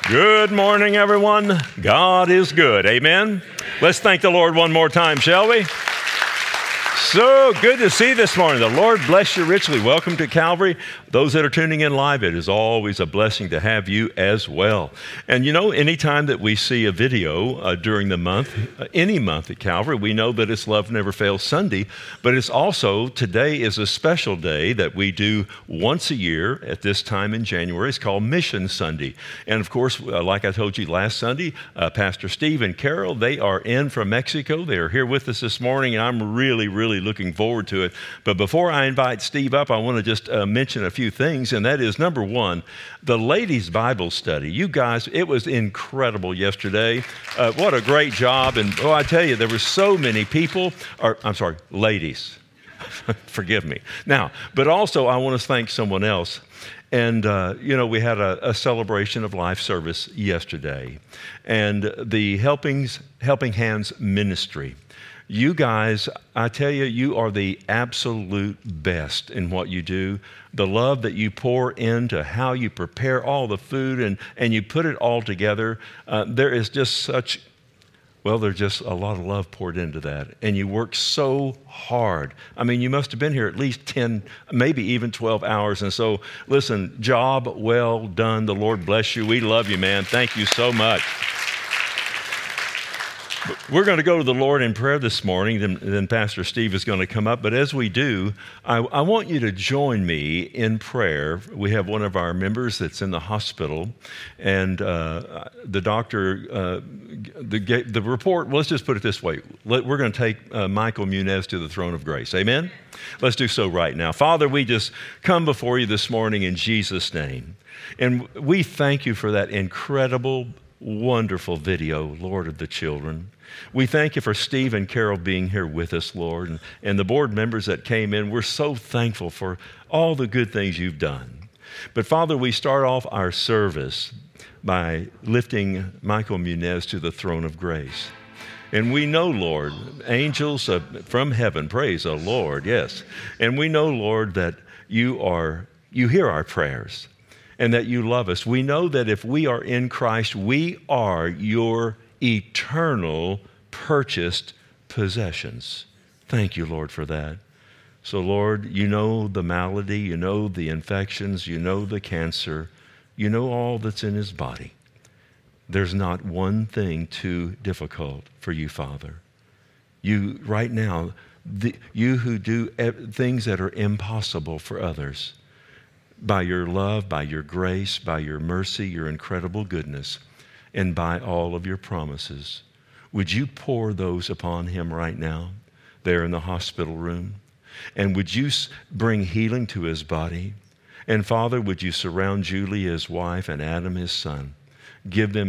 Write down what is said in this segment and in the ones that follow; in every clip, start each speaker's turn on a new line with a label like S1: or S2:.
S1: Good morning, everyone. God is good. Amen. Let's thank the Lord one more time, shall we? So good to see you this morning. The Lord bless you richly. Welcome to Calvary. Those that are tuning in live, it is always a blessing to have you as well. And you know, anytime that we see a video during the month, any month at Calvary, we know that it's Love Never Fails Sunday, but it's also, today is a special day that we do once a year at this time in January. It's called Mission Sunday. And of course, like I told you last Sunday, Pastor Steve and Carol, they are in from Mexico. They are here with us this morning, and I'm really looking forward to it. But before I invite Steve up, I want to just mention a few things, and that is, number one, the ladies' Bible study. You guys, it was incredible yesterday. What a great job. And I tell you, there were so many people, ladies. Forgive me. Now, but also I want to thank someone else. And, we had a celebration of life service yesterday. And the Helping Hands Ministry. You guys, I tell you, you are the absolute best in what you do. The love that you pour into how you prepare all the food and you put it all together, there's just a lot of love poured into that. And you work so hard. I mean, you must have been here at least 10, maybe even 12 hours. And so, listen, job well done. The Lord bless you. We love you, man. Thank you so much. We're going to go to the Lord in prayer this morning, then Pastor Steve is going to come up. But as we do, I want you to join me in prayer. We have one of our members that's in the hospital, and the doctor, the report, let's just put it this way. We're going to take Michael Munez to the throne of grace. Amen? Let's do so right now. Father, we just come before you this morning in Jesus' name. And we thank you for that incredible, wonderful video, Lord of the children. We thank you for Steve and Carol being here with us, Lord, and the board members that came in. We're so thankful for all the good things you've done. But Father, we start off our service by lifting Michael Munez to the throne of grace. And we know, Lord, angels from heaven, praise the Lord, yes. And we know, Lord, that you hear our prayers and that you love us. We know that if we are in Christ, we are your eternal purchased possessions. Thank you, Lord, for that. So, Lord, you know the malady, you know the infections, you know the cancer, you know all that's in his body. There's not one thing too difficult for you, Father. You, right now, you who do things that are impossible for others, by your love, by your grace, by your mercy, your incredible goodness, and by all of your promises. Would you pour those upon him right now, there in the hospital room? And would you bring healing to his body? And Father, would you surround Julie, his wife, and Adam, his son? Give them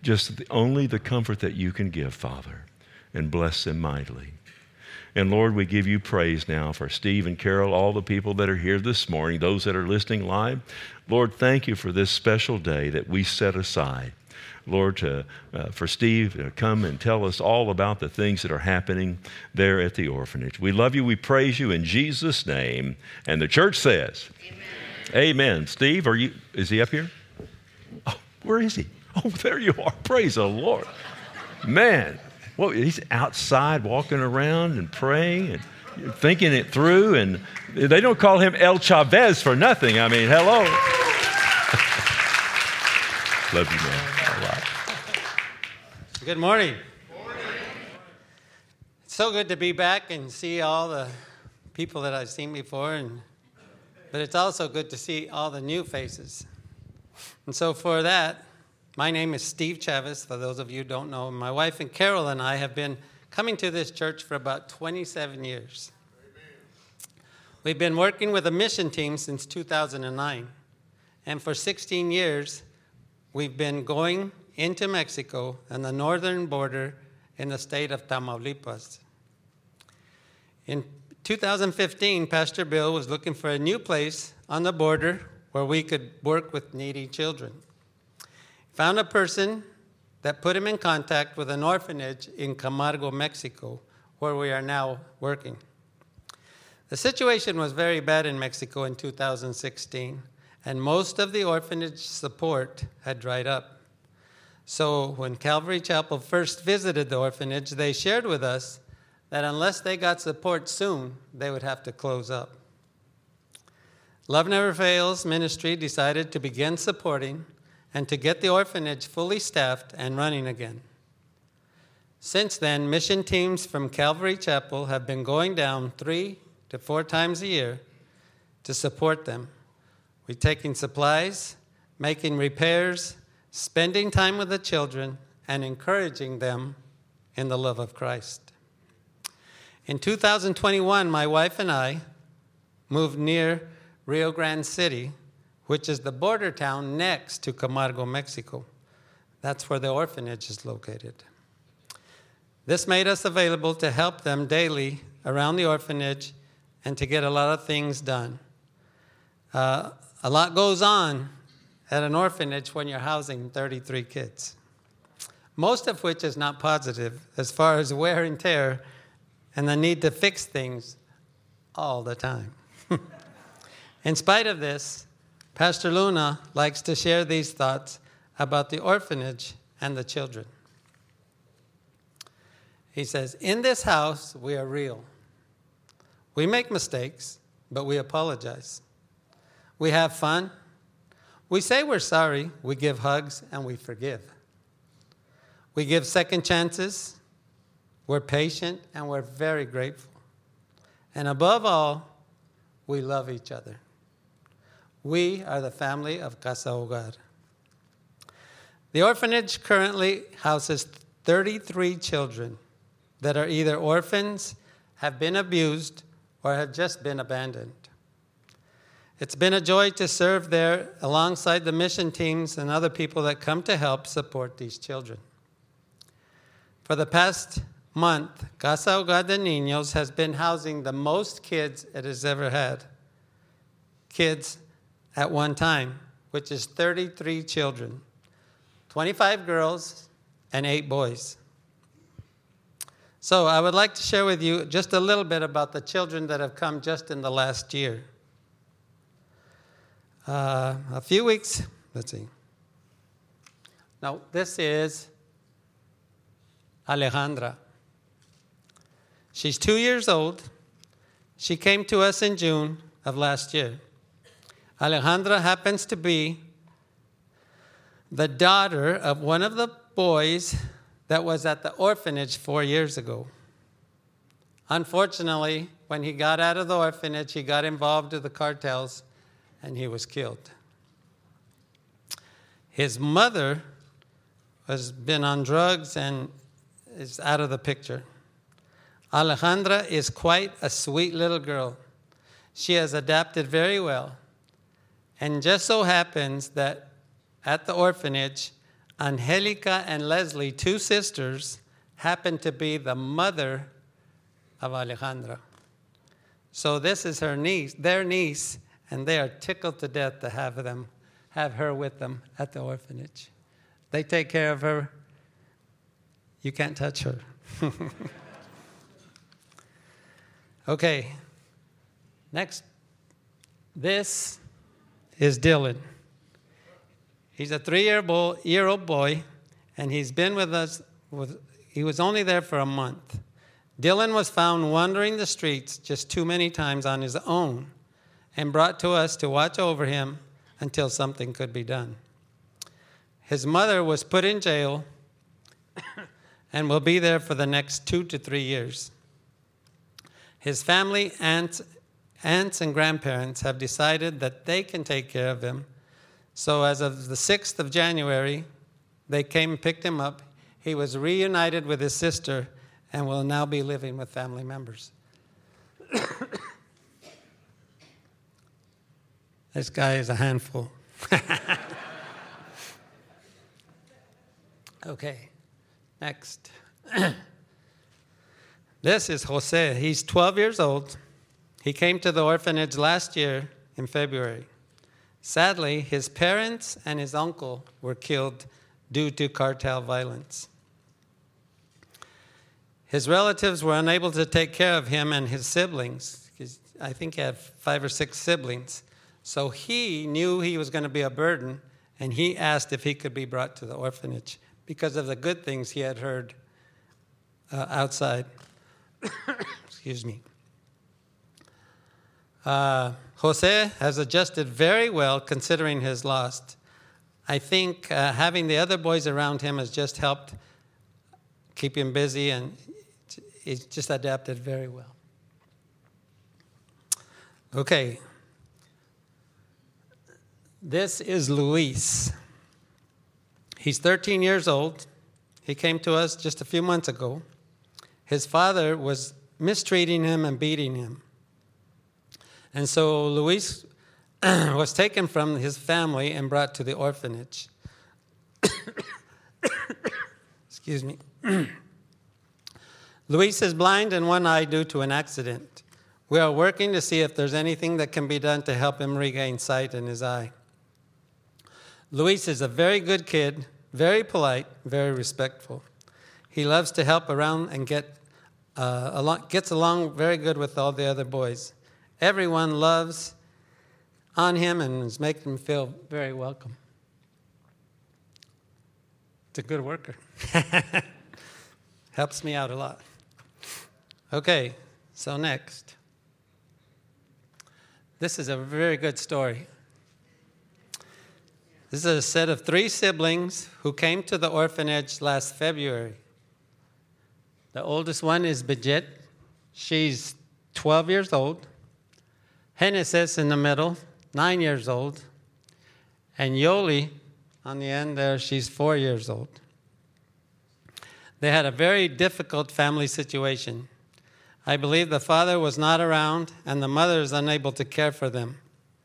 S1: only the comfort that you can give, Father, and bless them mightily. And Lord, we give you praise now for Steve and Carol, all the people that are here this morning, those that are listening live. Lord, thank you for this special day that we set aside. Lord, for Steve to come and tell us all about the things that are happening there at the orphanage. We love you. We praise you in Jesus' name. And the church says, Amen. Amen. Steve, is he up here? Oh, where is he? Oh, there you are. Praise the Lord. Man, well, he's outside walking around and praying and thinking it through. And they don't call him El Chavez for nothing. I mean, hello. Love you, man. All right.
S2: Good morning. It's so good to be back and see all the people that I've seen before, but it's also good to see all the new faces. And so for that, my name is Steve Chavez, for those of you who don't know. My wife and Carol and I have been coming to this church for about 27 years. We've been working with a mission team since 2009, and for 16 years, we've been going into Mexico and the northern border in the state of Tamaulipas. In 2015, Pastor Bill was looking for a new place on the border where we could work with needy children. He found a person that put him in contact with an orphanage in Camargo, Mexico, where we are now working. The situation was very bad in Mexico in 2016, and most of the orphanage support had dried up. So when Calvary Chapel first visited the orphanage, they shared with us that unless they got support soon, they would have to close up. Love Never Fails Ministry decided to begin supporting and to get the orphanage fully staffed and running again. Since then, mission teams from Calvary Chapel have been going down 3 to 4 times a year to support them. We're taking supplies, making repairs, spending time with the children, and encouraging them in the love of Christ. In 2021, my wife and I moved near Rio Grande City, which is the border town next to Camargo, Mexico. That's where the orphanage is located. This made us available to help them daily around the orphanage and to get a lot of things done. A lot goes on at an orphanage when you're housing 33 kids, most of which is not positive as far as wear and tear and the need to fix things all the time. In spite of this, Pastor Luna likes to share these thoughts about the orphanage and the children. He says, "In this house, we are real. We make mistakes, but we apologize. We have fun. We say we're sorry. We give hugs, and we forgive. We give second chances. We're patient, and we're very grateful. And above all, we love each other. We are the family of Casa Hogar." The orphanage currently houses 33 children that are either orphans, have been abused, or have just been abandoned. It's been a joy to serve there alongside the mission teams and other people that come to help support these children. For the past month, Casa Hogar de Niños has been housing the most kids it has ever had. Kids at one time, which is 33 children, 25 girls and 8 boys. So I would like to share with you just a little bit about the children that have come just in the last year. A few weeks, let's see. Now, this is Alejandra. She's 2 years old. She came to us in June of last year. Alejandra happens to be the daughter of one of the boys that was at the orphanage 4 years ago. Unfortunately, when he got out of the orphanage, he got involved with the cartels and he was killed. His mother has been on drugs and is out of the picture. Alejandra is quite a sweet little girl. She has adapted very well. And just so happens that at the orphanage, Angelica and Leslie, 2 sisters, happen to be the mother of Alejandra. So this is her niece, their niece, and they are tickled to death to have her with them at the orphanage. They take care of her. You can't touch her. Okay. Next. This is Dylan. He's a 3-year-old boy, and he's been with us. He was only there for a month. Dylan was found wandering the streets just too many times on his own and brought to us to watch over him until something could be done. His mother was put in jail and will be there for the next 2 to 3 years. His family, aunts and grandparents have decided that they can take care of him. So as of the 6th of January, they came and picked him up. He was reunited with his sister and will now be living with family members. This guy is a handful. Okay, next. This is Jose. He's 12 years old. He came to the orphanage last year in February. Sadly, his parents and his uncle were killed due to cartel violence. His relatives were unable to take care of him and his siblings. I think he had 5 or 6 siblings. So he knew he was going to be a burden, and he asked if he could be brought to the orphanage because of the good things he had heard outside. Excuse me. Jose has adjusted very well considering his loss. I think having the other boys around him has just helped keep him busy, and he's just adapted very well. Okay. This is Luis. He's 13 years old. He came to us just a few months ago. His father was mistreating him and beating him. And so Luis was taken from his family and brought to the orphanage. Excuse me. Luis is blind in one eye due to an accident. We are working to see if there's anything that can be done to help him regain sight in his eye. Luis is a very good kid, very polite, very respectful. He loves to help around and gets along very good with all the other boys. Everyone loves on him and is making him feel very welcome. It's a good worker. Helps me out a lot. Okay, so next. This is a very good story. This is a set of 3 siblings who came to the orphanage last February. The oldest one is Bridget. She's 12 years old. Genesis in the middle, 9 years old. And Yoli on the end there, she's 4 years old. They had a very difficult family situation. I believe the father was not around and the mother is unable to care for them.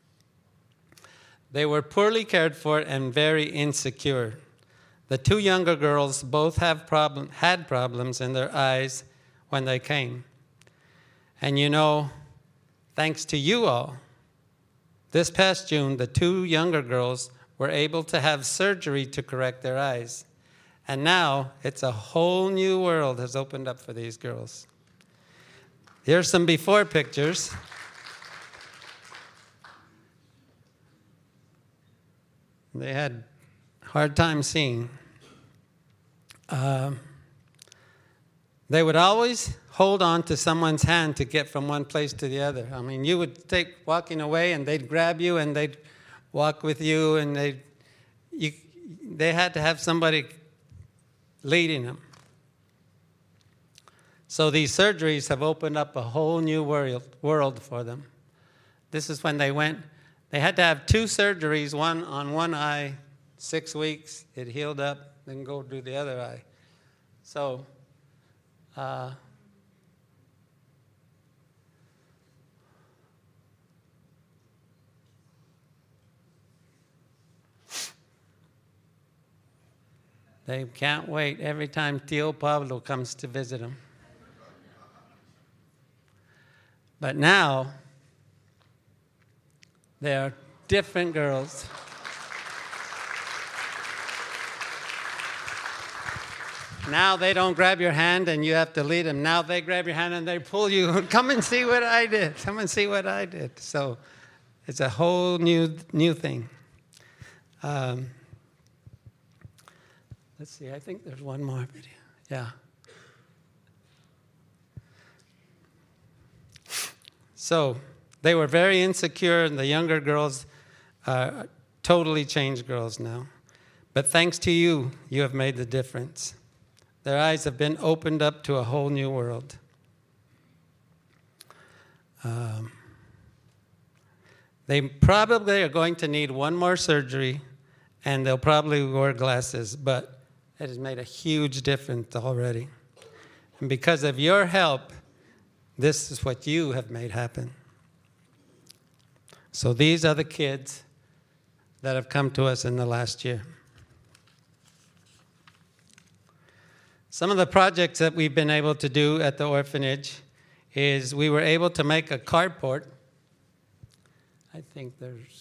S2: They were poorly cared for and very insecure. The 2 younger girls both had problems in their eyes when they came. And you know, thanks to you all, this past June, the 2 younger girls were able to have surgery to correct their eyes. And now, it's a whole new world has opened up for these girls. Here's some before pictures. They had a hard time seeing. They would always hold on to someone's hand to get from one place to the other. I mean, you would take walking away and they'd grab you and they'd walk with you, and they had to have somebody leading them. So these surgeries have opened up a whole new world for them. This is when they went. They had to have 2 surgeries, one on one eye, 6 weeks. It healed up, then go do the other eye. So, they can't wait every time Tío Pablo comes to visit them. But now, they are different girls. Now they don't grab your hand and you have to lead them. Now they grab your hand and they pull you. Come and see what I did. Come and see what I did. So it's a whole new thing. Let's see. I think there's one more video. Yeah. So they were very insecure, and the younger girls are totally changed girls now. But thanks to you, you have made the difference. Their eyes have been opened up to a whole new world. They probably are going to need one more surgery, and they'll probably wear glasses, but it has made a huge difference already. And because of your help, this is what you have made happen. So these are the kids that have come to us in the last year. Some of the projects that we've been able to do at the orphanage is we were able to make a carport. I think there's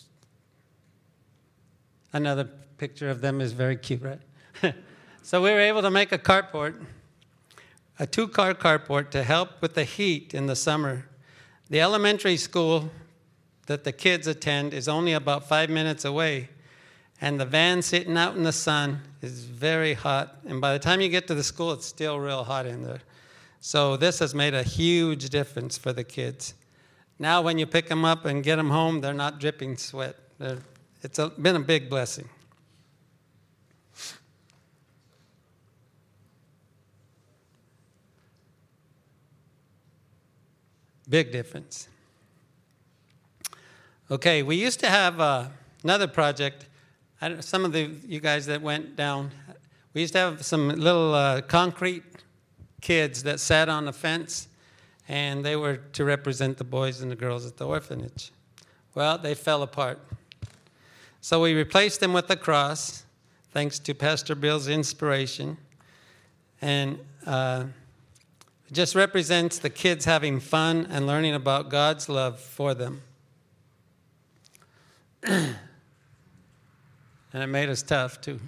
S2: another picture of them is very cute, right? So we were able to make a carport, a 2-car carport to help with the heat in the summer. The elementary school that the kids attend is only about 5 minutes away. And the van sitting out in the sun is very hot. And by the time you get to the school, it's still real hot in there. So this has made a huge difference for the kids. Now when you pick them up and get them home, they're not dripping sweat. It's been a big blessing. Big difference. Okay, we used to have another project. Some of you guys that went down, we used to have some little concrete kids that sat on the fence, and they were to represent the boys and the girls at the orphanage. Well, they fell apart. So we replaced them with a cross, thanks to Pastor Bill's inspiration. And it just represents the kids having fun and learning about God's love for them. And it made us tough, too.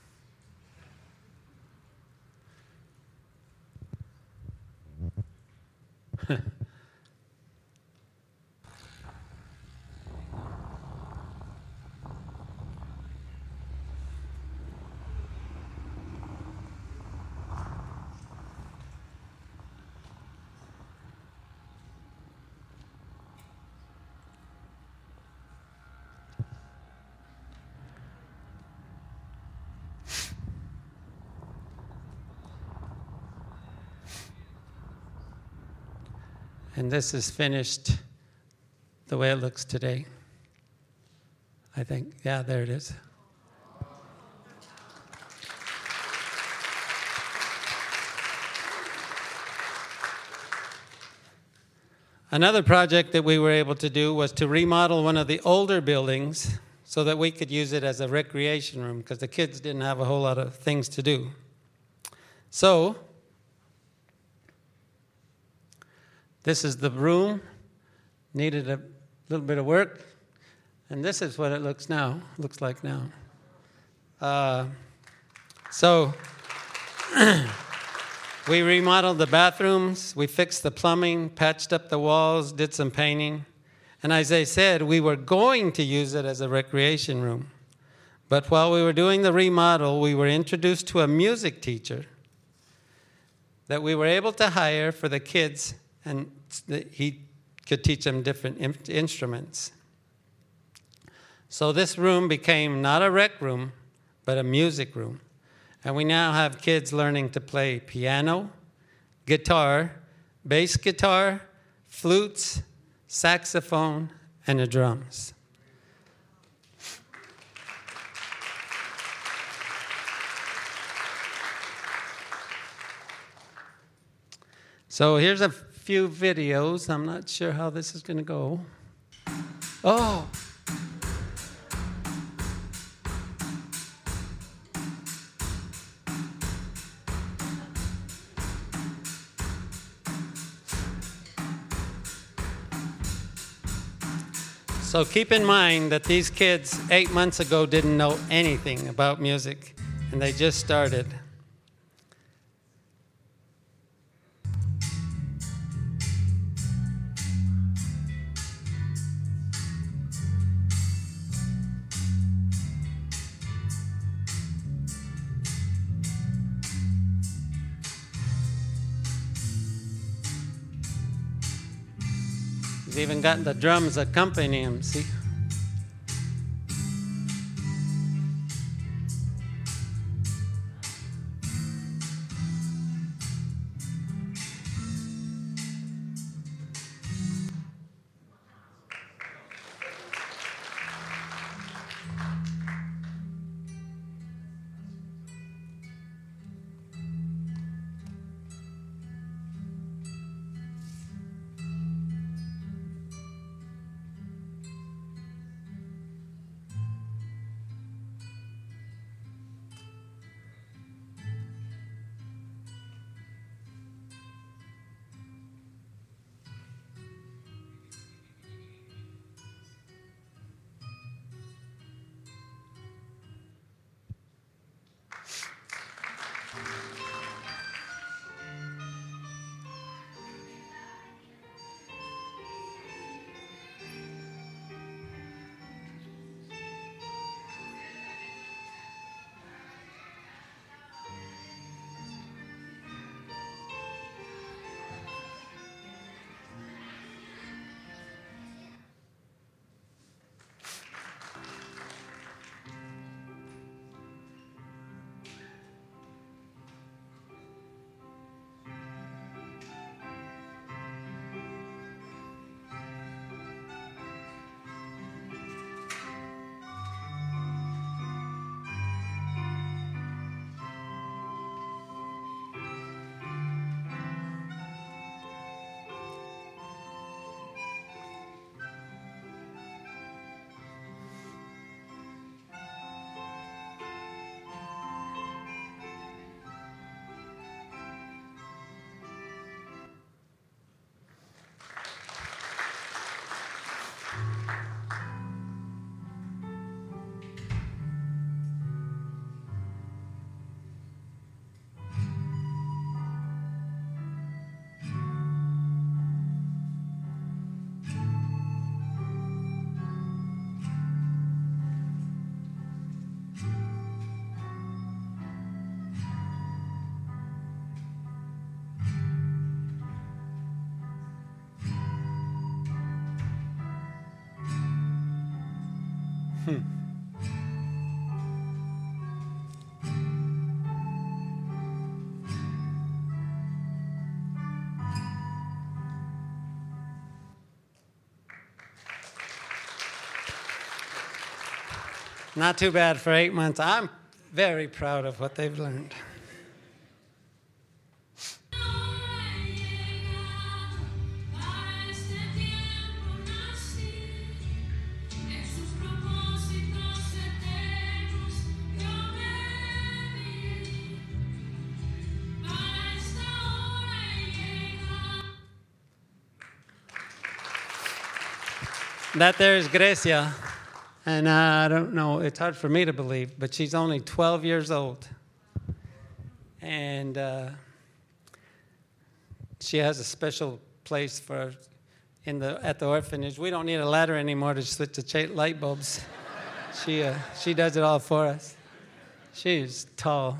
S2: And this is finished the way it looks today. I think, yeah, there it is. Another project that we were able to do was to remodel one of the older buildings so that we could use it as a recreation room because the kids didn't have a whole lot of things to do. So, this is the room, needed a little bit of work, and this is what it looks like now. So we remodeled the bathrooms, we fixed the plumbing, patched up the walls, did some painting, and as I said, we were going to use it as a recreation room. But while we were doing the remodel, we were introduced to a music teacher that we were able to hire for the kids, and he could teach them different instruments. So this room became not a rec room, but a music room. And we now have kids learning to play piano, guitar, bass guitar, flutes, saxophone, and the drums. So here's a few videos. I'm not sure how this is going to go. Oh. So keep in mind that these kids 8 months ago didn't know anything about music, and they just started. He's even got the drums accompanying him, see? Not too bad for 8 months. I'm very proud of what they've learned. That there is Grecia, and I don't know, it's hard for me to believe, but she's only 12 years old. And she has a special place for at the orphanage. We don't need a ladder anymore to switch the light bulbs. She does it all for us. She's tall.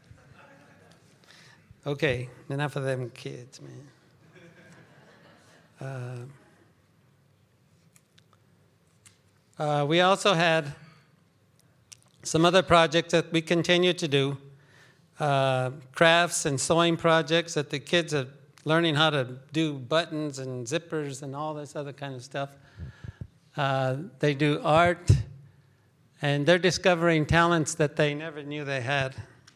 S2: Okay, enough of them kids, man. We also had some other projects that we continue to do, crafts and sewing projects that the kids are learning how to do buttons and zippers and all this other kind of stuff. They do art, and they're discovering talents that they never knew they had.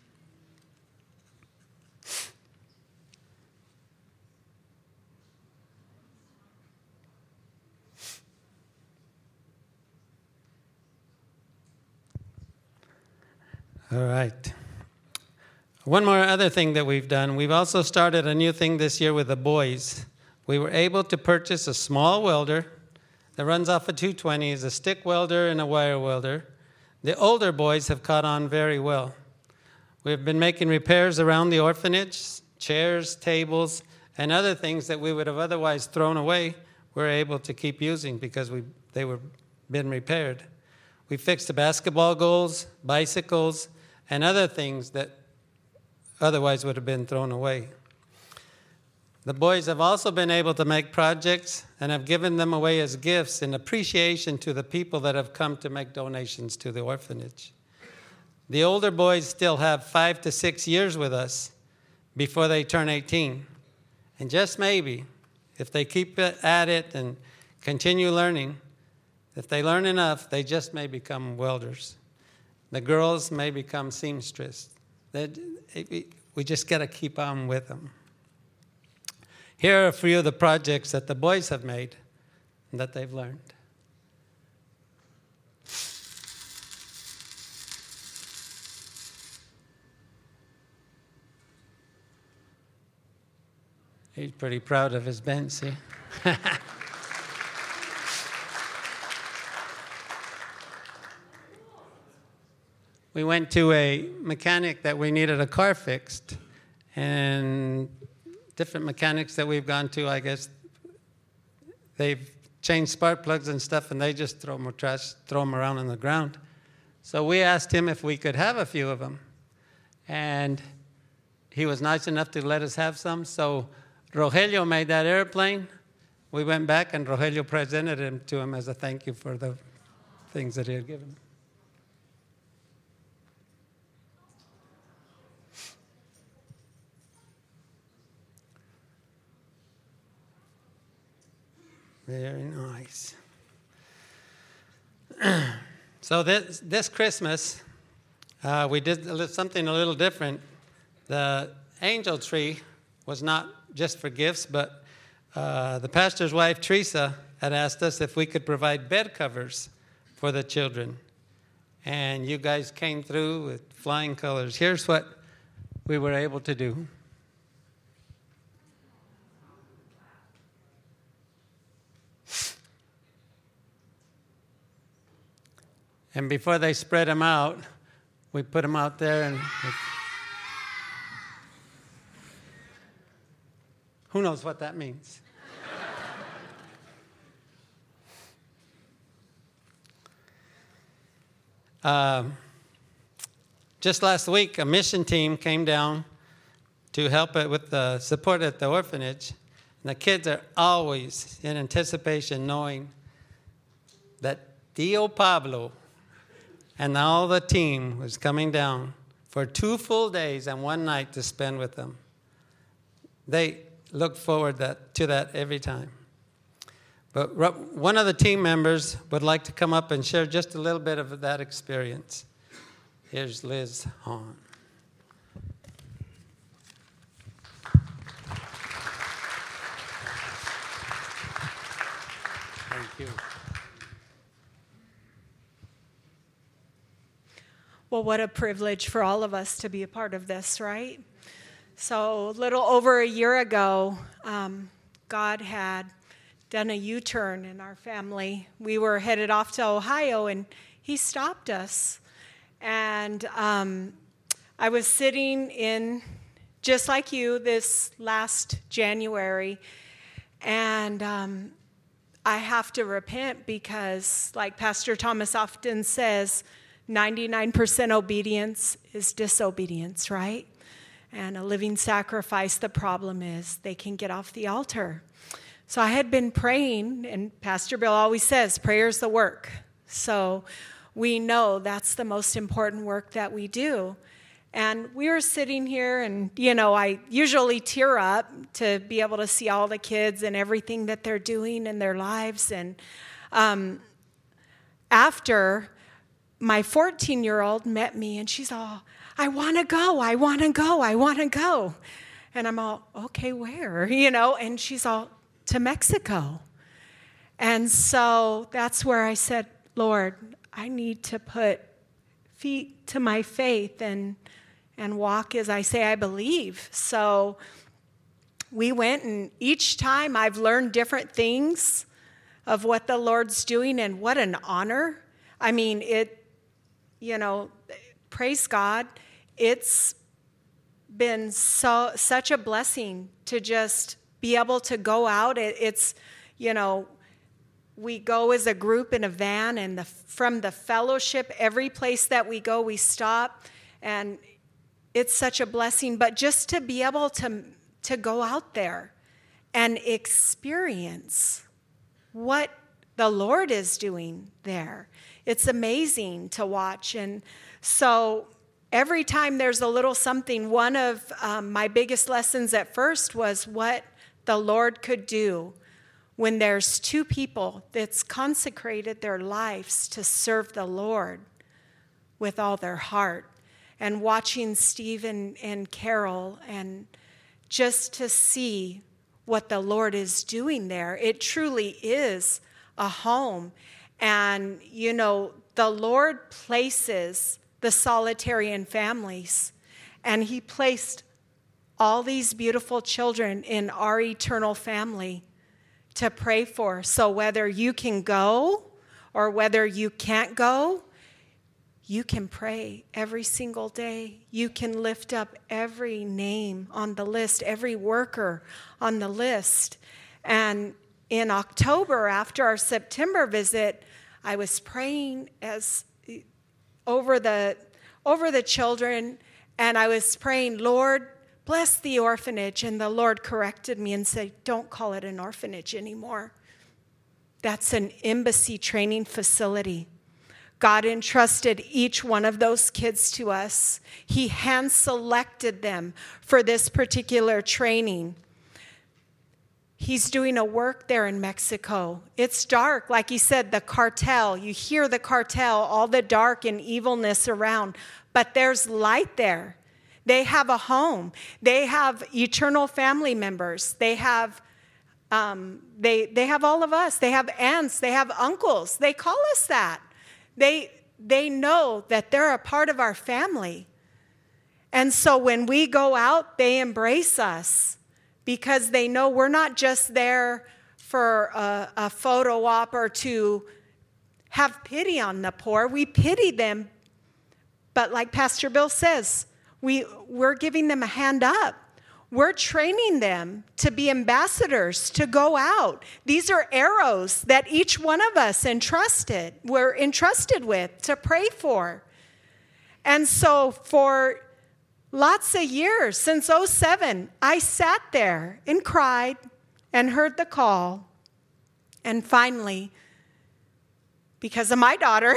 S2: All right. One more other thing that we've done. We've also started a new thing this year with the boys. We were able to purchase a small welder that runs off a 220. It's a stick welder and a wire welder. The older boys have caught on very well. We've been making repairs around the orphanage, chairs, tables, and other things that we would have otherwise thrown away, we're able to keep using because they were been repaired. We fixed the basketball goals, bicycles, and other things that otherwise would have been thrown away. The boys have also been able to make projects and have given them away as gifts in appreciation to the people that have come to make donations to the orphanage. The older boys still have 5 to 6 years with us before they turn 18. And just maybe, if they keep at it and continue learning, if they learn enough, they just may become welders. The girls may become seamstress. We just got to keep on with them. Here are a few of the projects that the boys have made and that they've learned. He's pretty proud of his bench, see? We went to a mechanic that we needed a car fixed, and different mechanics that we've gone to, I guess, they've changed spark plugs and stuff, and they just throw them around on the ground. So we asked him if we could have a few of them, and he was nice enough to let us have some. So Rogelio made that airplane. We went back, and Rogelio presented him to him as a thank you for the things that he had given. Very nice. So this Christmas, we did something a little different. The angel tree was not just for gifts, but the pastor's wife, Teresa, had asked us if we could provide bed covers for the children. And you guys came through with flying colors. Here's what we were able to do. And before they spread them out, we put them out there, and who knows what that means? Just last week, a mission team came down to help it with the support at the orphanage. And the kids are always in anticipation, knowing that Tío Pablo and all the team was coming down for 2 full days and 1 night to spend with them. They look forward to that every time. But one of the team members would like to come up and share just a little bit of that experience. Here's Liz Hahn. Thank you.
S3: Well, what a privilege for all of us to be a part of this, right? So a little over a year ago, God had done a U-turn in our family. We were headed off to Ohio, and he stopped us. And I was sitting in, just like you, this last January, and I have to repent because, like Pastor Thomas often says, 99% obedience is disobedience, right? And a living sacrifice, the problem is they can get off the altar. So I had been praying, and Pastor Bill always says, prayer's the work. So we know that's the most important work that we do. And we were sitting here, and, I usually tear up to be able to see all the kids and everything that they're doing in their lives. And after, my 14-year-old met me, and she's all, I want to go. And I'm all, okay, where? And she's all, to Mexico. And so that's where I said, Lord, I need to put feet to my faith and walk as I say I believe. So we went, and each time I've learned different things of what the Lord's doing, and what an honor. I mean, praise God. It's been such a blessing to just be able to go out. It's, we go as a group in a van, and from the fellowship, every place that we go, we stop, and it's such a blessing. But just to be able to go out there and experience what the Lord is doing there, it's amazing to watch. And so every time there's a little something, one of my biggest lessons at first was what the Lord could do when there's two people that's consecrated their lives to serve the Lord with all their heart. And watching Steve and Carol, and just to see what the Lord is doing there. It truly is a home. And, the Lord places the solitary families, and he placed all these beautiful children in our eternal family to pray for. So whether you can go or whether you can't go, you can pray every single day. You can lift up every name on the list, every worker on the list. And in October, after our September visit, I was praying over the children, and I was praying, Lord, bless the orphanage. And the Lord corrected me and said, don't call it an orphanage anymore. That's an embassy training facility. God entrusted each one of those kids to us. He hand-selected them for this particular training. He's doing a work there in Mexico. It's dark. Like he said, the cartel. You hear the cartel, all the dark and evilness around. But there's light there. They have a home. They have eternal family members. They have they have all of us. They have aunts. They have uncles. They call us that. They know that they're a part of our family. And so when we go out, they embrace us, because they know we're not just there for a photo op or to have pity on the poor. We pity them, but like Pastor Bill says, we're giving them a hand up. We're training them to be ambassadors, to go out. These are arrows that each one of us were entrusted with to pray for. And so for lots of years, since 2007, I sat there and cried and heard the call. And finally, because of my daughter,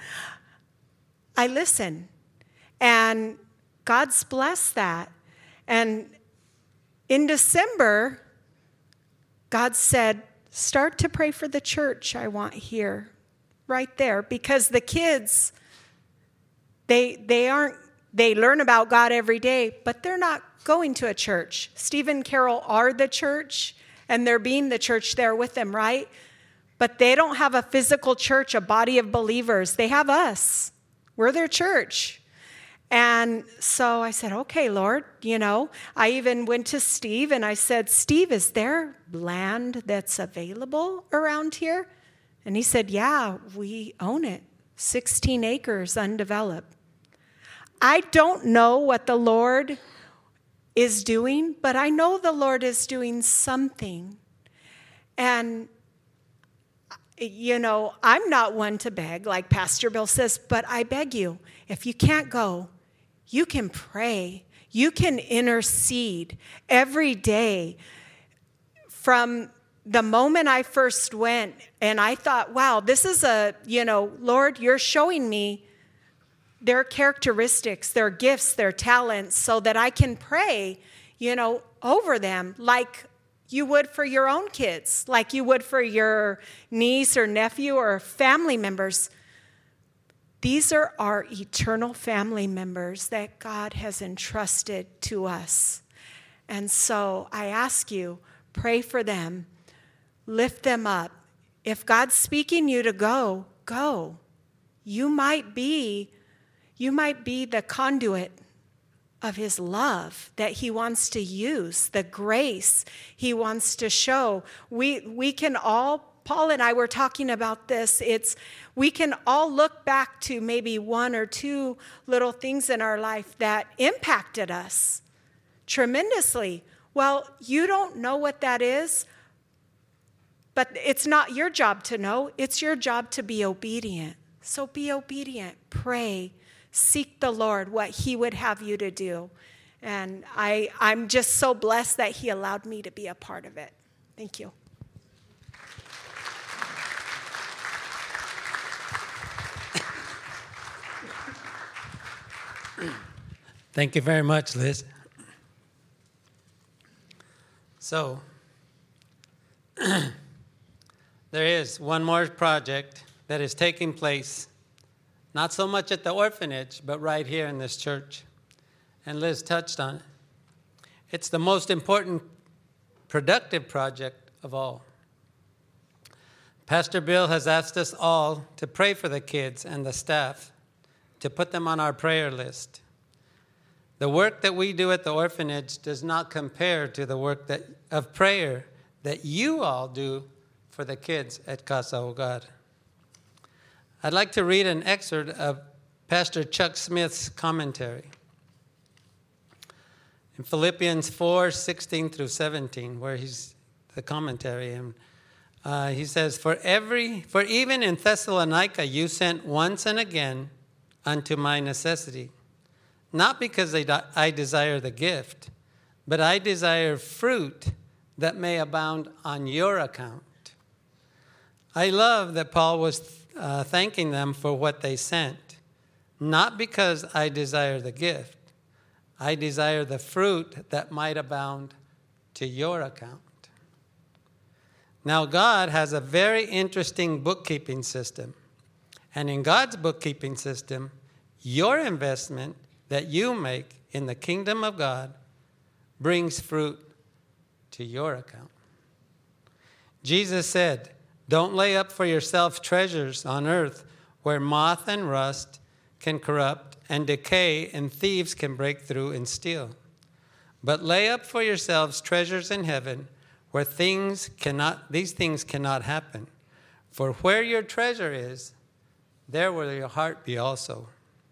S3: I listened. And God's blessed that. And in December, God said, start to pray for the church I want here, right there, because the kids, they learn about God every day, but they're not going to a church. Steve and Carol are the church, and they're being the church there with them, right? But they don't have a physical church, a body of believers. They have us. We're their church. And so I said, okay, Lord, I even went to Steve and I said, Steve, is there land that's available around here? And he said, yeah, we own it, 16 acres undeveloped. I don't know what the Lord is doing, but I know the Lord is doing something. And, I'm not one to beg, like Pastor Bill says, but I beg you, if you can't go, you can pray. You can intercede every day. From the moment I first went, and I thought, wow, this is Lord, you're showing me their characteristics, their gifts, their talents, so that I can pray, over them like you would for your own kids, like you would for your niece or nephew or family members. These are our eternal family members that God has entrusted to us. And so I ask you, pray for them, lift them up. If God's speaking you to go, go. You might be the conduit of his love that he wants to use, the grace he wants to show. We can all, Paul and I were talking about this, we can all look back to maybe one or two little things in our life that impacted us tremendously. Well, you don't know what that is, but it's not your job to know. It's your job to be obedient. So be obedient, pray, seek the Lord, what he would have you to do. And I'm just so blessed that he allowed me to be a part of it. Thank you.
S2: Thank you very much, Liz. So, there is one more project that is taking place, not so much at the orphanage, but right here in this church. And Liz touched on it. It's the most important, productive project of all. Pastor Bill has asked us all to pray for the kids and the staff, to put them on our prayer list. The work that we do at the orphanage does not compare to the work of prayer that you all do for the kids at Casa Hogar. I'd like to read an excerpt of Pastor Chuck Smith's commentary. In Philippians 4:16 through 17, where he's the commentary, and he says, For even in Thessalonica you sent once and again unto my necessity, not because I desire the gift, but I desire fruit that may abound on your account. I love that Paul was thanking them for what they sent, not because I desire the gift. I desire the fruit that might abound to your account. Now, God has a very interesting bookkeeping system. And in God's bookkeeping system, your investment that you make in the kingdom of God brings fruit to your account. Jesus said, Don't lay up for yourself treasures on earth where moth and rust can corrupt and decay and thieves can break through and steal. But lay up for yourselves treasures in heaven where these things cannot happen. For where your treasure is, there will your heart be also.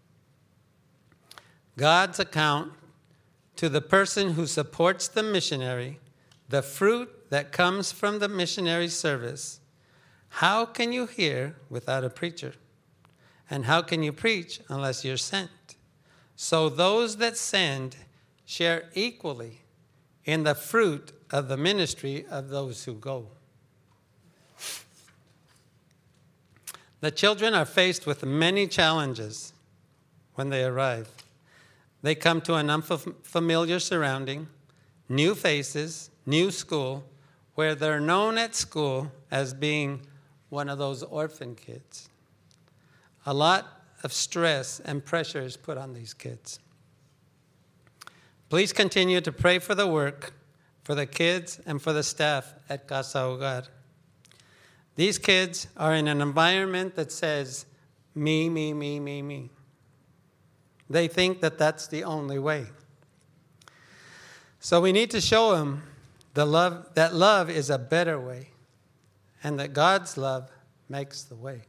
S2: God's account to the person who supports the missionary, the fruit that comes from the missionary service. How can you hear without a preacher? And how can you preach unless you're sent? So those that send share equally in the fruit of the ministry of those who go. The children are faced with many challenges when they arrive. They come to an unfamiliar surrounding, new faces, new school, where they're known at school as being one of those orphan kids. A lot of stress and pressure is put on these kids. Please continue to pray for the work, for the kids, and for the staff at Casa Hogar. These kids are in an environment that says, me, me, me, me, me. They think that that's the only way. So we need to show them that love is a better way, and that God's love makes the way.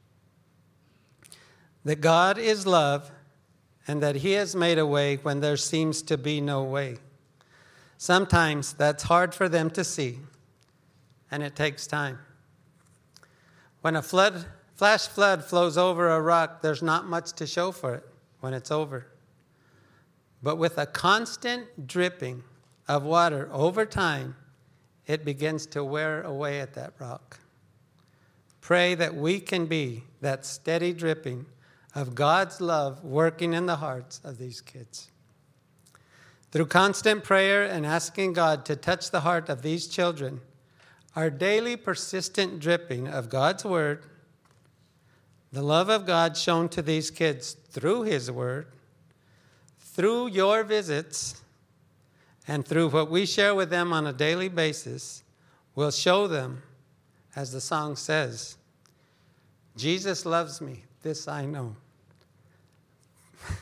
S2: That God is love, and that He has made a way when there seems to be no way. Sometimes that's hard for them to see, and it takes time. When a flash flood flows over a rock, there's not much to show for it when it's over. But with a constant dripping of water over time, it begins to wear away at that rock. Pray that we can be that steady dripping of God's love working in the hearts of these kids. Through constant prayer and asking God to touch the heart of these children, our daily persistent dripping of God's word, the love of God shown to these kids through His word, through your visits, and through what we share with them on a daily basis, will show them, as the song says, Jesus loves me, this I know. I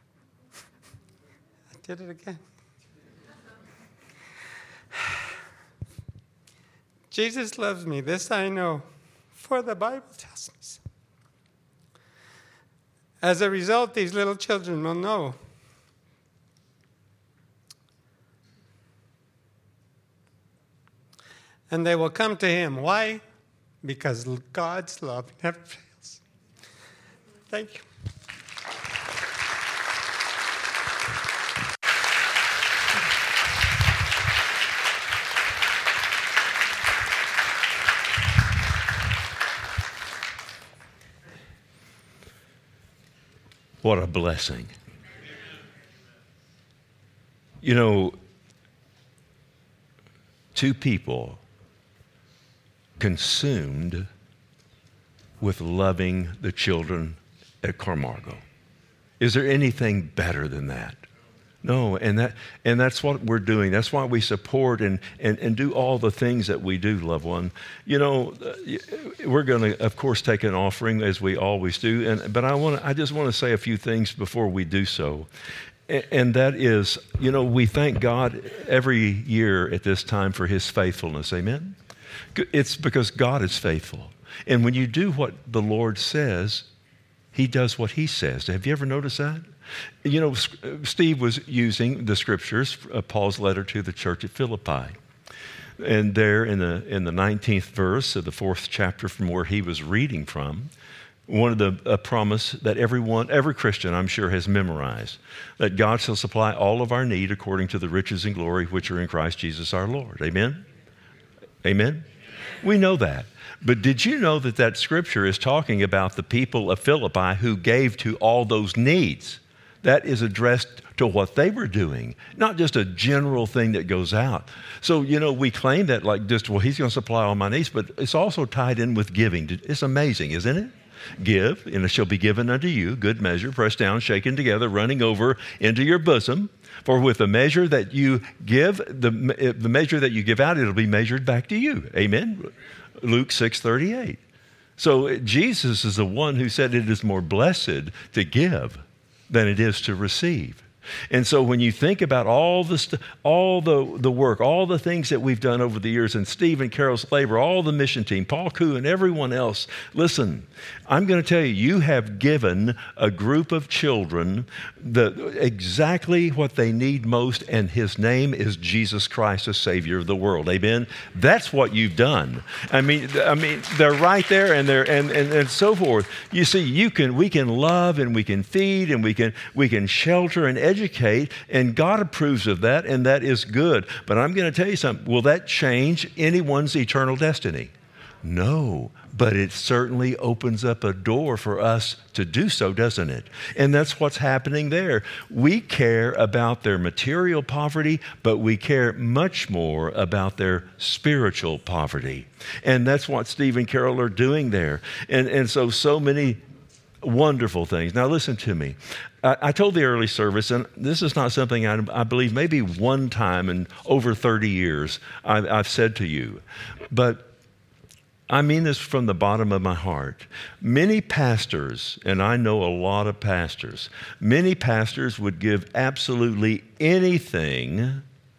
S2: did it again. Jesus loves me, this I know, for the Bible tells me so. As a result, these little children will know and they will come to Him. Why? Because God's love never fails. Thank you.
S1: What a blessing. You know, two people consumed with loving the children at Camargo. Is there anything better than that? No, and that's what we're doing. That's why we support and do all the things that we do, loved one. You know, we're going to, of course, take an offering as we always do. But I just want to say a few things before we do so. And that is, you know, we thank God every year at this time for His faithfulness. Amen? It's because God is faithful. And when you do what the Lord says, He does what He says. Have you ever noticed that? You know, Steve was using the scriptures, Paul's letter to the church at Philippi. And there in the 19th verse of the 4th chapter from where he was reading from, one of the promise that every Christian, I'm sure, has memorized, that God shall supply all of our need according to the riches and glory which are in Christ Jesus our Lord. Amen? Amen? We know that. But did you know that scripture is talking about the people of Philippi who gave to all those needs? That is addressed to what they were doing, not just a general thing that goes out. So, you know, we claim that like just, well, He's going to supply all my needs, but it's also tied in with giving. It's amazing, isn't it? Give, and it shall be given unto you, good measure, pressed down, shaken together, running over into your bosom. For with the measure that you give, the measure that you give out, it'll be measured back to you. Amen? Luke 6:38. So Jesus is the one who said it is more blessed to give than it is to receive. And so when you think about all the work, all the things that we've done over the years, and Steve and Carol's labor, all the mission team, Paul Koo and everyone else, listen, I'm going to tell you, you have given a group of children exactly what they need most, and His name is Jesus Christ, the Savior of the world. Amen? That's what you've done. I mean, they're right there, and so forth. You see, we can love, and we can feed, and we can shelter and educate, and God approves of that, and that is good. But I'm going to tell you something. Will that change anyone's eternal destiny? No, but it certainly opens up a door for us to do so, doesn't it? And that's what's happening there. We care about their material poverty, but we care much more about their spiritual poverty. And that's what Steve and Carol are doing there. And so many wonderful things. Now listen to me. I told the early service, and this is not something I believe maybe one time in over 30 years I've said to you, but I mean this from the bottom of my heart. Many pastors, and I know a lot of pastors, many pastors would give absolutely anything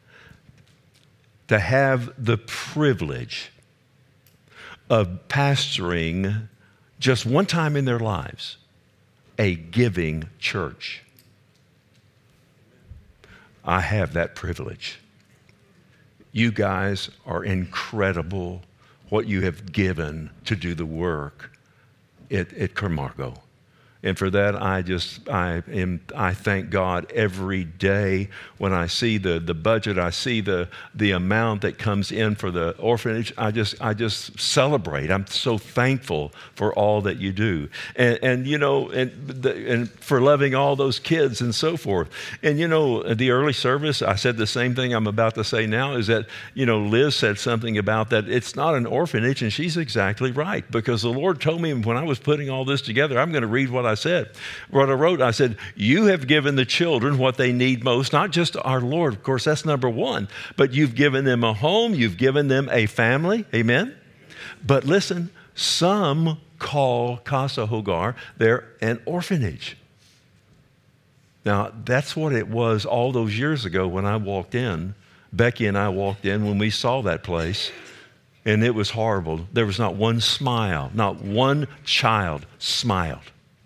S1: to have the privilege of pastoring just one time in their lives a giving church. I have that privilege. You guys are incredible, what you have given to do the work at Camargo. And for that, I thank God every day when I see the budget, I see the amount that comes in for the orphanage. I just celebrate. I'm so thankful for all that you do, and for loving all those kids and so forth. And the early service, I said the same thing I'm about to say now. Is that Liz said something about that it's not an orphanage, and she's exactly right, because the Lord told me when I was putting all this together. I'm going to read what I said. What I wrote, I said, you have given the children what they need most, not just our Lord, of course, that's number one, but you've given them a home, you've given them a family, amen? But listen, some call Casa Hogar there an orphanage. Now, that's what it was all those years ago when I walked in. Becky and I walked in when we saw that place, and it was horrible. There was not one smile, not one child smiled.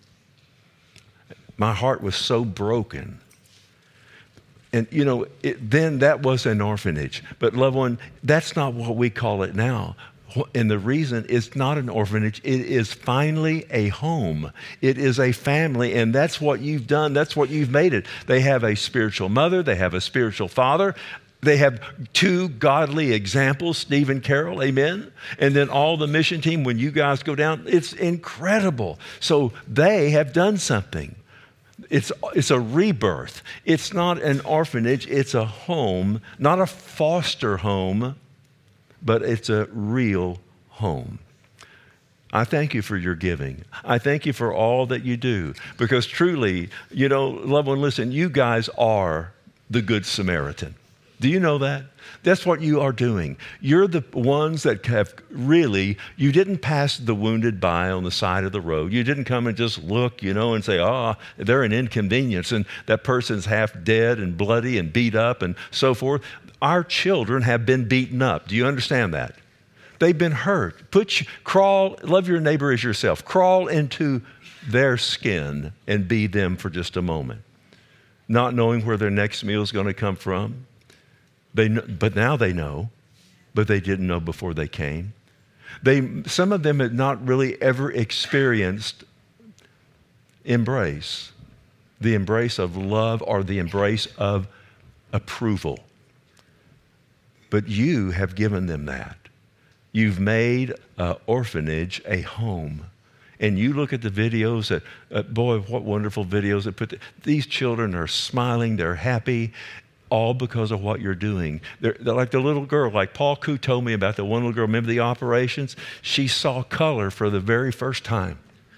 S1: My heart was so broken. And, then that was an orphanage. But, loved one, that's not what we call it now. And the reason it's not an orphanage, it is finally a home. It is a family, and that's what you've done. That's what you've made it. They have a spiritual mother. They have a spiritual father. They have two godly examples, Steve and Carol, amen? And then all the mission team, when you guys go down, it's incredible. So they have done something. It's a rebirth. It's not an orphanage. It's a home, not a foster home, but it's a real home. I thank you for your giving. I thank you for all that you do, because truly, loved one, listen, you guys are the Good Samaritan. Do you know that? That's what you are doing. You're the ones that have really, you didn't pass the wounded by on the side of the road. You didn't come and just look, and say, they're an inconvenience, and that person's half dead and bloody and beat up and so forth. Our children have been beaten up. Do you understand that? They've been hurt. Love your neighbor as yourself. Crawl into their skin and be them for just a moment, not knowing where their next meal is going to come from. But now they know, but they didn't know before they came. Some of them had not really ever experienced the embrace of love or the embrace of approval. But you have given them that. You've made an orphanage a home. And you look at the videos boy, what wonderful videos. These children are smiling, they're happy, all because of what you're doing. They're like the little girl, like Paul Koo told me about the one little girl. Remember the operations? She saw color for the very first time.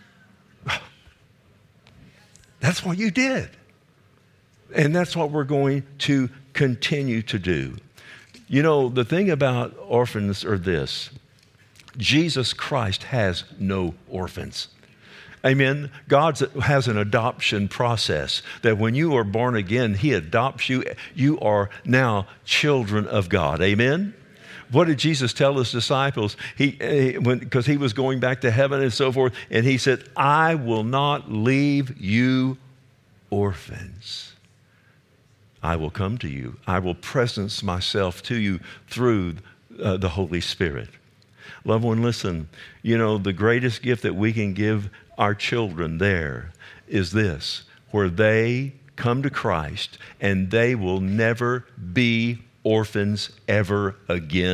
S1: That's what you did. And that's what we're going to continue to do. The thing about orphans are this. Jesus Christ has no orphans. Amen. God has an adoption process that when you are born again, He adopts you. You are now children of God. Amen. What did Jesus tell His disciples? Because he was going back to heaven and so forth, and He said, I will not leave you orphans. I will come to you. I will presence myself to you through the Holy Spirit. Loved one, listen, the greatest gift that we can give our children there is this, where they come to Christ and they will never be orphans ever again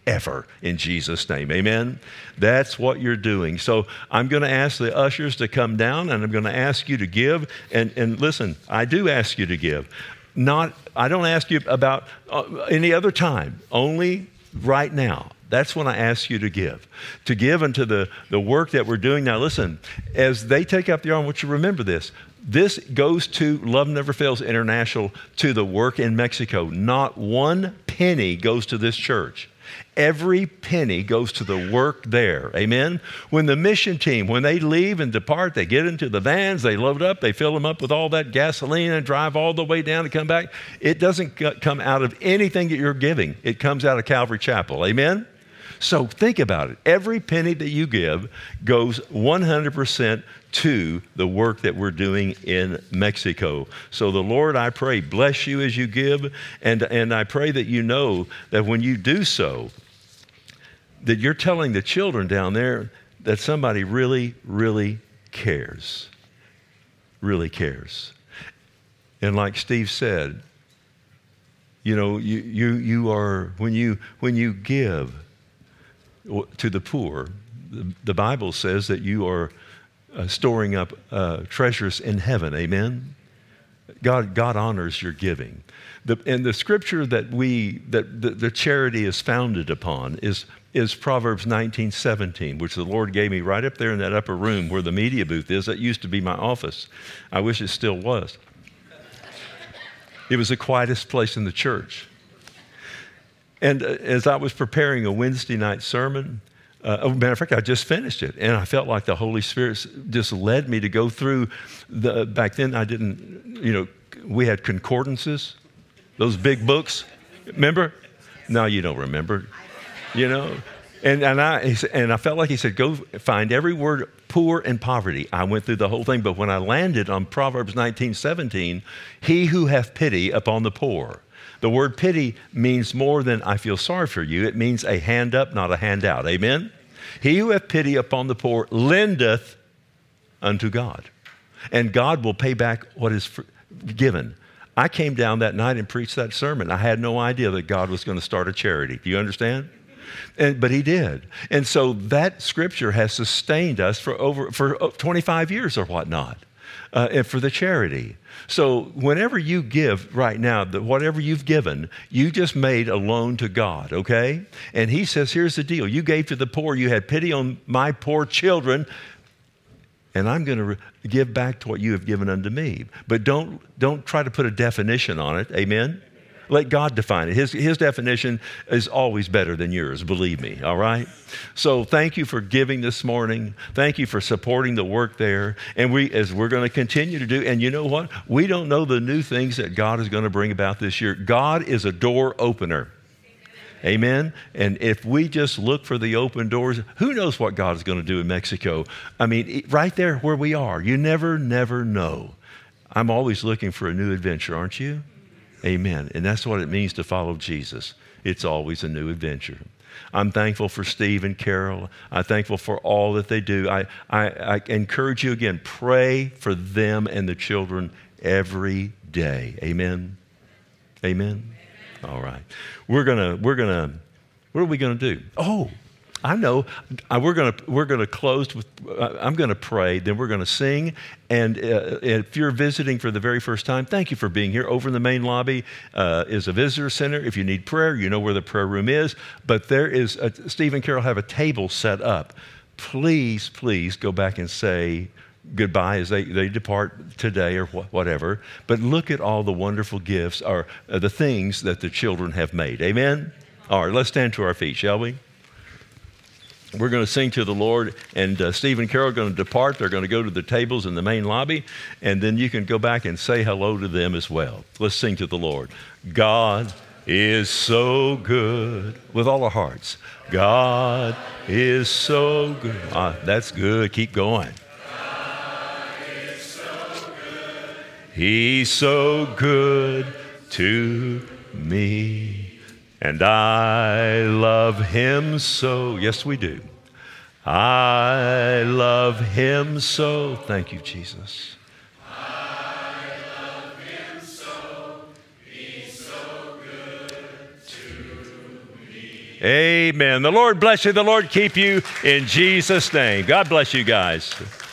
S1: ever in Jesus' name. Amen? That's what you're doing. So I'm going to ask the ushers to come down, and I'm going to ask you to give. And listen, I do ask you to give. I don't ask you about any other time, only right now. That's when I ask you to give unto the work that we're doing. Now listen, as they take up the arm, I want you to remember this. This goes to Love Never Fails International, to the work in Mexico. Not one penny goes to this church. Every penny goes to the work there. Amen? When the mission team, when they leave and depart, they get into the vans, they load up, they fill them up with all that gasoline and drive all the way down to come back. It doesn't come out of anything that you're giving. It comes out of Calvary Chapel. Amen? So think about it. Every penny that you give goes 100% to the work that we're doing in Mexico. So the Lord, I pray, bless you as you give, and I pray that you know that when you do so, that you're telling the children down there that somebody really, really cares. Really cares. And like Steve said, you know, you are, when you give to the poor, the Bible says that you are storing up treasures in heaven. Amen? God honors your giving. And the scripture that the charity is founded upon is Proverbs 19:17, which the Lord gave me right up there in that upper room where the media booth is. That used to be my office. I wish it still was. It was the quietest place in the church. And as I was preparing a Wednesday night sermon, matter of fact, I just finished it, and I felt like the Holy Spirit just led me to go through back then I didn't, we had concordances, those big books, remember? No, you don't remember, And I felt like he said, go find every word poor and poverty. I went through the whole thing, but when I landed on Proverbs 19:17, he who hath pity upon the poor. The word pity means more than I feel sorry for you. It means a hand up, not a handout. Amen? He who hath pity upon the poor lendeth unto God, and God will pay back what is given. I came down that night and preached that sermon. I had no idea that God was going to start a charity. Do you understand? But he did. And so that scripture has sustained us for 25 years or whatnot, and for the charity. So whenever you give right now, whatever you've given, you just made a loan to God, okay? And he says, here's the deal. You gave to the poor. You had pity on my poor children, and I'm going to give back to what you have given unto me. But don't try to put a definition on it, amen? Let God define it. His definition is always better than yours, believe me, all right? So thank you for giving this morning. Thank you for supporting the work there. And we're going to continue to do, and you know what? We don't know the new things that God is going to bring about this year. God is a door opener. Amen? And if we just look for the open doors, who knows what God is going to do in Mexico? I mean, right there where we are, you never know. I'm always looking for a new adventure, aren't you? Amen. And that's what it means to follow Jesus. It's always a new adventure. I'm thankful for Steve and Carol. I'm thankful for all that they do. I encourage you again, pray for them and the children every day. Amen. Amen. All right. What are we gonna do? Oh, I know. We're gonna close with. I'm gonna pray. Then we're gonna sing. And if you're visiting for the very first time, thank you for being here. Over in the main lobby is a visitor center. If you need prayer, you know where the prayer room is. But there is Steve and Carol have a table set up. Please go back and say goodbye as they depart today or whatever. But look at all the wonderful gifts or the things that the children have made. Amen. All right. Let's stand to our feet, shall we? We're going to sing to the Lord, and Steve and Carol are going to depart. They're going to go to the tables in the main lobby, and then you can go back and say hello to them as well. Let's sing to the Lord. God is so good with all our hearts. God is so good. That's good. Keep going.
S4: God is so good.
S1: He's so good to me. And I love him so. Yes, we do. I love him so. Thank you, Jesus.
S4: I love him so. He's so good to me.
S1: Amen. The Lord bless you. The Lord keep you in Jesus' name. God bless you guys.